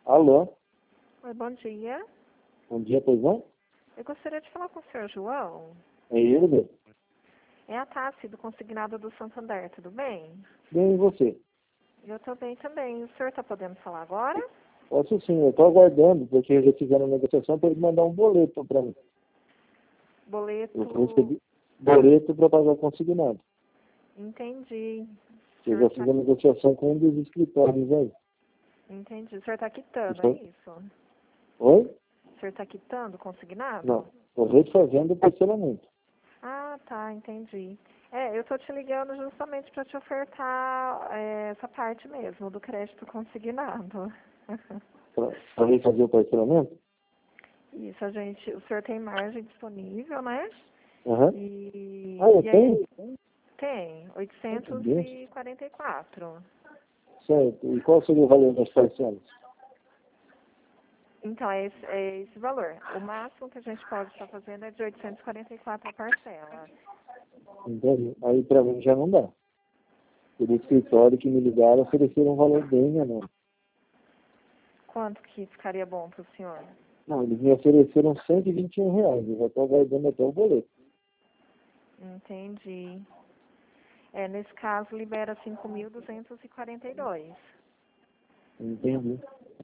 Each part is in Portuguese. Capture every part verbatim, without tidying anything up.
Alô? Oi, bom dia. Bom dia, pois não? Eu gostaria de falar com o senhor João. É ele, meu? É a Tassi, do Consignado do Santander, tudo bem? Bem, e você? Eu estou bem também. O senhor está podendo falar agora? Posso sim, eu estou aguardando, porque já fizeram a negociação para ele mandar um boleto para mim. Boleto... Eu recebi boleto para pagar o consignado. Entendi. O Eu senhor já tá... fiz a negociação com um dos escritórios aí. Entendi. O senhor está quitando, Estou... é isso? Oi? O senhor está quitando o consignado? Não, estou refazendo o parcelamento. Ah, tá, entendi. É, eu estou te ligando justamente para te ofertar é, essa parte mesmo, do crédito consignado. Para refazer o parcelamento? Isso, a gente, o senhor tem margem disponível, né? Aham. E, Ah, eu e aí, tenho? tem, Meu oitocentos Deus. e quarenta e quatro. Certo. E qual seria o valor das parcelas? Então, é esse, é esse valor. O máximo que a gente pode estar fazendo é de oitocentos e quarenta e quatro a parcela. Entende? Aí para mim já não dá. Pelo escritório que me ligaram ofereceram um valor bem menor. Quanto que ficaria bom para o senhor? Não, eles me ofereceram cento e vinte e um reais. Eu já estou aguardando até o boleto. Entendi. É, nesse caso, libera cinco mil duzentos e quarenta e dois. Entendi.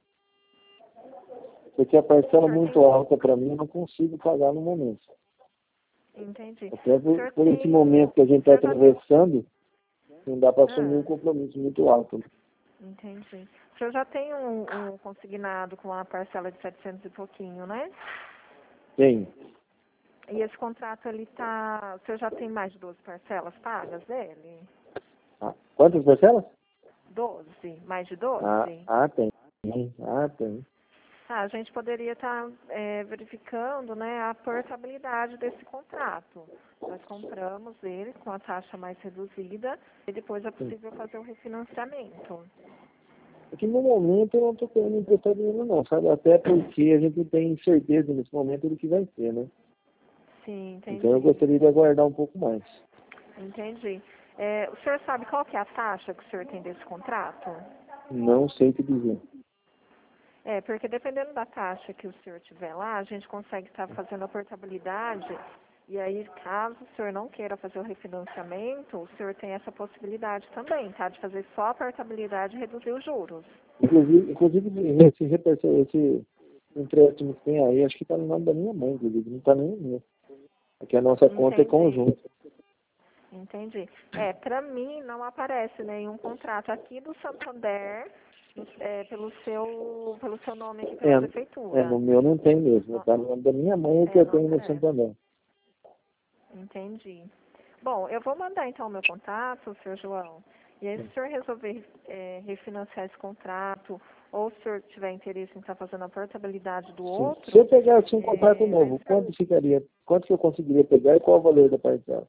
Porque a parcela é muito alta para mim, eu não consigo pagar no momento. Entendi. Até O por, senhor por esse tem... momento que a gente O está senhor já... atravessando, não dá para assumir um Ah, compromisso muito alto. Né? entendi. O senhor já tem um, um consignado com uma parcela de setecentos e pouquinho, né? Tem. E esse contrato, ele tá... O senhor já tem mais de doze parcelas pagas dele? Ah, quantas parcelas? doze? Mais de Ah, doze? ah, tem. Ah, tem. Tá, a gente poderia estar verificando, né, a portabilidade desse contrato. Nós compramos ele com a taxa mais reduzida e depois é Sim. possível fazer o refinanciamento. Aqui no momento eu não estou querendo emprestar dinheiro não, sabe? Até porque a gente tem certeza nesse momento do que vai ser, né? Sim, Então eu entendi. gostaria de aguardar um pouco mais. Entendi. É, o senhor sabe qual que é a taxa que o senhor tem desse contrato? Não sei o que dizer. É, porque dependendo da taxa que o senhor tiver lá, a gente consegue estar fazendo a portabilidade e aí, caso o senhor não queira fazer o refinanciamento, o senhor tem essa possibilidade também, tá? De fazer só a portabilidade e reduzir os juros. Inclusive, inclusive esse, esse, esse empréstimo que tem aí, acho que está no nome da minha mãe, inclusive, não está nem no meu. Porque a nossa conta é Entendi. conjunta. Entendi. É, para mim não aparece nenhum contrato aqui do Santander é, pelo seu pelo seu nome aqui pela É, é, prefeitura. no meu não tem mesmo. Não, Está no nome da minha mãe, que é, eu não tenho no aparece. Santander. Entendi. Bom, eu vou mandar então o meu contato, senhor João. E aí, se o senhor resolver é, refinanciar esse contrato, ou se o senhor tiver interesse em estar fazendo a portabilidade do Sim. outro, Se eu pegasse um contrato é, novo, quanto ficaria? Quanto que eu conseguiria pegar e qual o valor da parcela?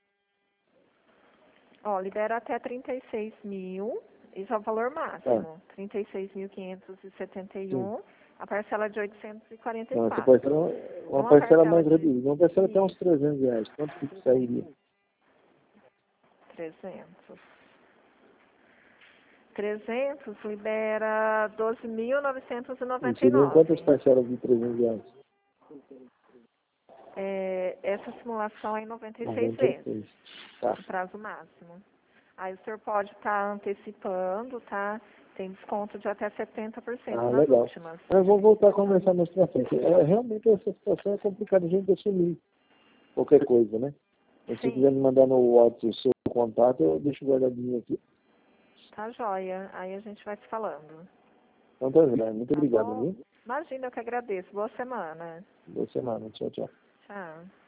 ó, libera até trinta e seis mil, isso é o valor Tá. máximo, trinta e seis mil quinhentos e setenta e Sim. um, a parcela de oitocentos e quarenta e Não, essa quatro. parcela é uma Uma parcela parcela mais de reduzida. Uma parcela até uns isso, trezentos reais. Quanto que sairia? trezentos. trezentos libera doze mil novecentos e E noventa e seriam quantas nove. parcelas de trezentos reais? É, essa simulação é em noventa e seis noventa e vezes, seis. Tá. o prazo máximo. Aí o senhor pode estar antecipando, tá? Tem desconto de até setenta por cento Ah, nas legal. últimas. Mas vamos voltar a conversar mais pra frente. É, realmente essa situação é complicada a gente assumir qualquer coisa, né? Se você quiser me Sim, mandar no WhatsApp o seu contato, eu deixo guardadinho aqui. tá joia. Aí a gente vai se falando. Então tá, André. Muito Tá obrigado, bom? viu? Imagina, eu que agradeço. Boa semana. Boa semana. Tchau, tchau. Tchau.